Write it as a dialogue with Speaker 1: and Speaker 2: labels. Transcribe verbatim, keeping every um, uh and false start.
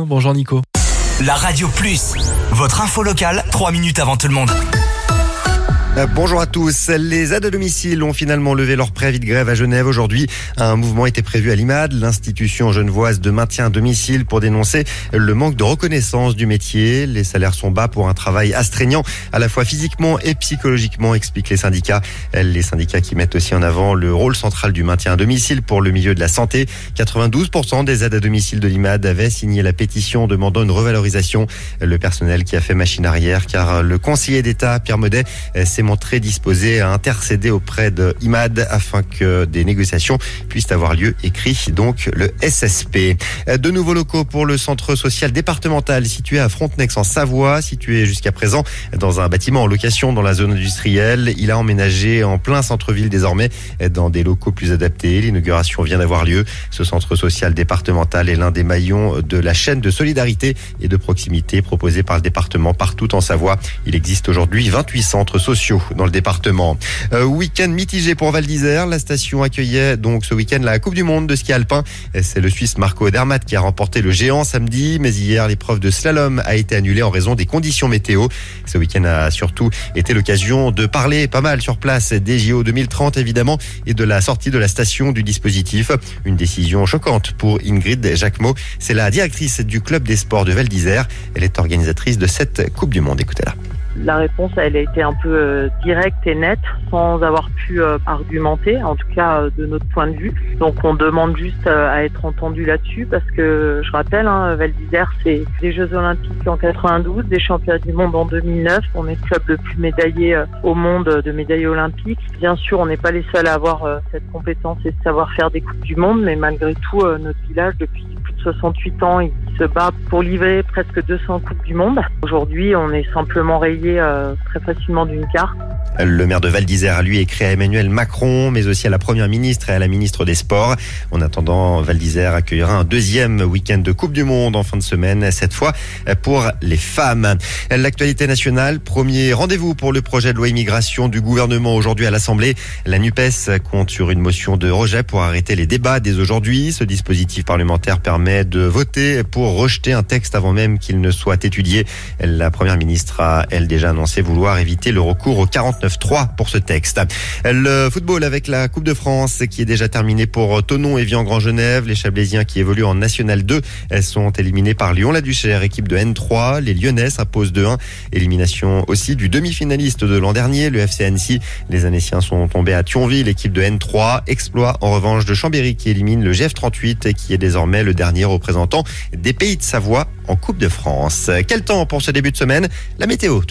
Speaker 1: matin. Bonjour Nico.
Speaker 2: La Radio Plus, votre info locale, trois minutes avant tout le monde.
Speaker 3: Bonjour à tous. Les aides à domicile ont finalement levé leur préavis de grève à Genève aujourd'hui. Un mouvement était prévu à l'I M A D, l'institution genevoise de maintien à domicile, pour dénoncer le manque de reconnaissance du métier. Les salaires sont bas pour un travail astreignant, à la fois physiquement et psychologiquement, expliquent les syndicats. Les syndicats qui mettent aussi en avant le rôle central du maintien à domicile pour le milieu de la santé. quatre-vingt-douze pour cent des aides à domicile de l'I M A D avaient signé la pétition demandant une revalorisation. Le personnel qui a fait machine arrière, car le conseiller d'État, Pierre Maudet, s'est montré disposé à intercéder auprès de I M A D afin que des négociations puissent avoir lieu, écrit donc le S S P. De nouveaux locaux pour le centre social départemental situé à Frontenex en Savoie, situé jusqu'à présent dans un bâtiment en location dans la zone industrielle. Il a emménagé en plein centre-ville désormais dans des locaux plus adaptés. L'inauguration vient d'avoir lieu. Ce centre social départemental est l'un des maillons de la chaîne de solidarité et de proximité proposée par le département partout en Savoie. Il existe aujourd'hui vingt-huit centres sociaux dans le département. Euh, week-end mitigé pour Val d'Isère. La station accueillait donc ce week-end la Coupe du Monde de ski alpin. C'est le Suisse Marco Odermatt qui a remporté le géant samedi, mais hier l'épreuve de slalom a été annulée en raison des conditions météo. Ce week-end a surtout été l'occasion de parler pas mal sur place des J O deux mille trente évidemment et de la sortie de la station du dispositif. Une décision choquante pour Ingrid Jacquemot. C'est la directrice du club des sports de Val d'Isère. Elle est organisatrice de cette Coupe du Monde. Écoutez-la.
Speaker 4: La réponse, elle a été un peu euh, directe et nette, sans avoir pu euh, argumenter, en tout cas euh, de notre point de vue. Donc on demande juste euh, à être entendu là-dessus, parce que je rappelle, hein, Val d'Isère, c'est des Jeux Olympiques en quatre-vingt-douze, des Championnats du Monde en deux mille neuf. On est le club le plus médaillé euh, au monde de médailles olympiques. Bien sûr, on n'est pas les seuls à avoir euh, cette compétence et ce savoir-faire des Coupes du Monde, mais malgré tout, euh, notre village, depuis plus de soixante-huit ans, il se bat pour livrer presque deux cents Coupes du Monde. Aujourd'hui, on est simplement rayé Euh, très facilement d'une carte.
Speaker 3: Le maire de Val d'Isère a lui écrit à Emmanuel Macron, mais aussi à la première ministre et à la ministre des Sports. En attendant, Val d'Isère accueillera un deuxième week-end de Coupe du Monde en fin de semaine, cette fois pour les femmes. L'actualité nationale, premier rendez-vous pour le projet de loi immigration du gouvernement aujourd'hui à l'Assemblée. La NUPES compte sur une motion de rejet pour arrêter les débats dès aujourd'hui. Ce dispositif parlementaire permet de voter pour rejeter un texte avant même qu'il ne soit étudié. La première ministre a, elle, déjà annoncé vouloir éviter le recours au quarante-neuf trois pour ce texte. Le football avec la Coupe de France qui est déjà terminée pour Thonon et Vian-Grand-Genève. Les Chablaisiens qui évoluent en National deux sont éliminés par Lyon-la-Duchère, équipe de N trois. Les Lyonnais s'imposent deux un. Élimination aussi du demi-finaliste de l'an dernier, le F C Annecy. Les Annéciens sont tombés à Thionville, équipe de N trois. Exploit en revanche de Chambéry qui élimine le G F trente-huit et qui est désormais le dernier représentant des Pays de Savoie en Coupe de France. Quel temps pour ce début de semaine? La météo.